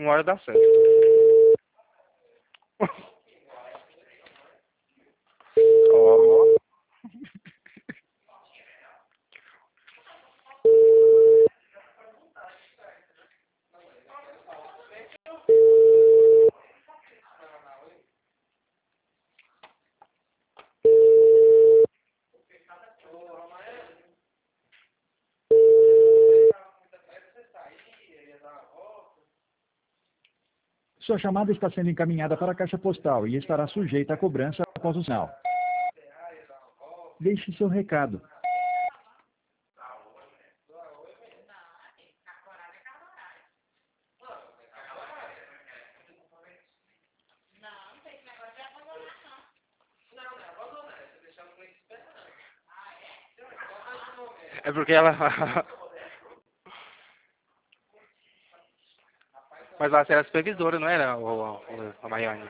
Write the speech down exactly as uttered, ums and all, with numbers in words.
Uma hora dá certo. Ó. Sua chamada está sendo encaminhada para a caixa postal e estará sujeita a cobrança após o sinal. Deixe seu recado. É porque ela... Mas ela era supervisora, não era, o, o, a Maiane?